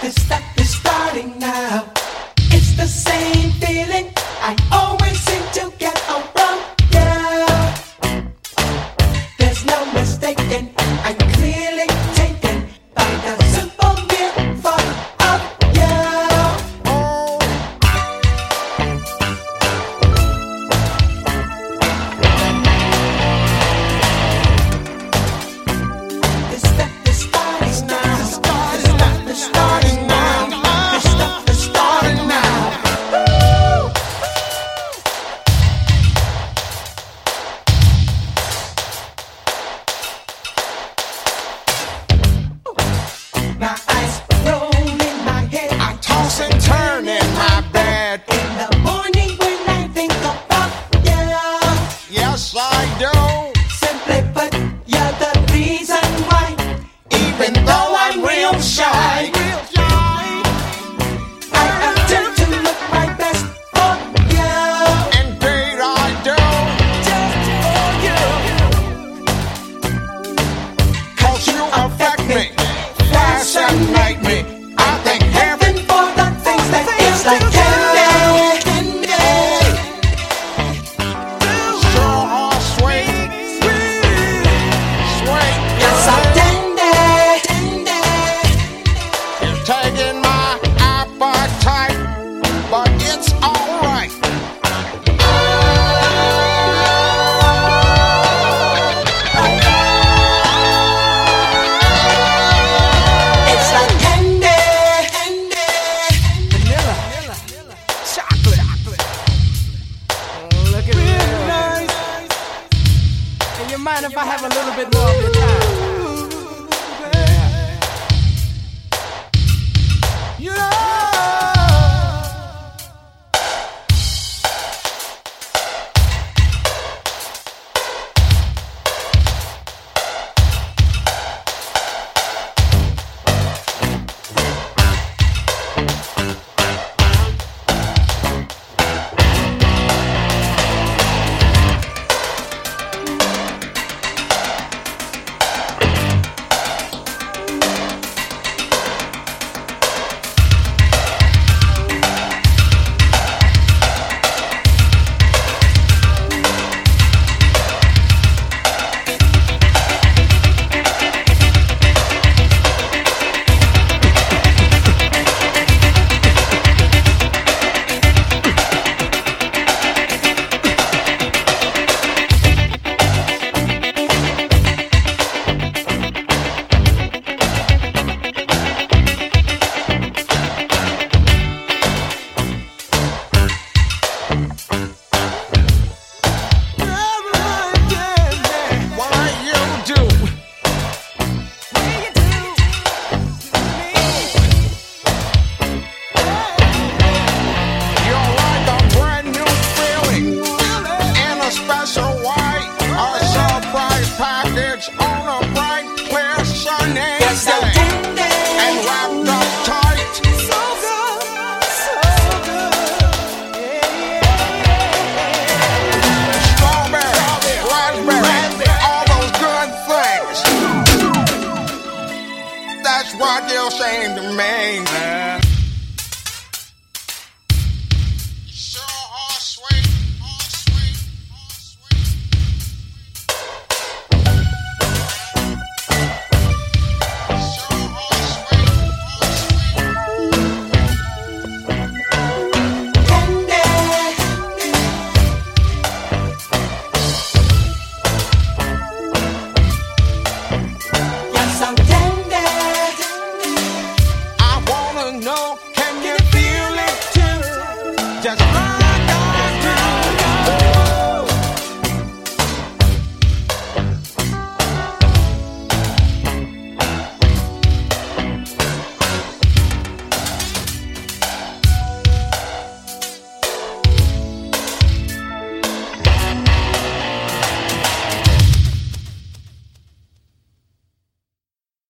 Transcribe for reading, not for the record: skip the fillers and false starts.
This stuff is starting now. It's the same feeling I always seem to get around you. There's no mistaking, I'm clearly taken by the simple mere thought of you. This stuff is starting now. This stuff is starting now. This stuff is starting now. My eyes roll in my head. I toss and turn in my bed. In the morning when I think about you, Yes, I do. simply put, you're the reason why. Even though I'm real shy. I attempt to look my best for you. Indeed, I do. Just for you. 'Cause you affect me, fascinate me. I thank heaven Heaven for the things that feels like candy. sure are sweet. Sweet. Yes, I'm dandy. You're taking my appetite, but it's alright. It's like candy. Vanilla, chocolate. Look at that. And you mind if I have a little bit more of your time? You know. Why you do? You're like a brand new feeling in a special way. A surprise package on a bright, clear, sunny Yes, I'm day. dandy. And wrapped up tight. So good, so good. Strawberry, raspberry, all those good things. That's what you seem to mean.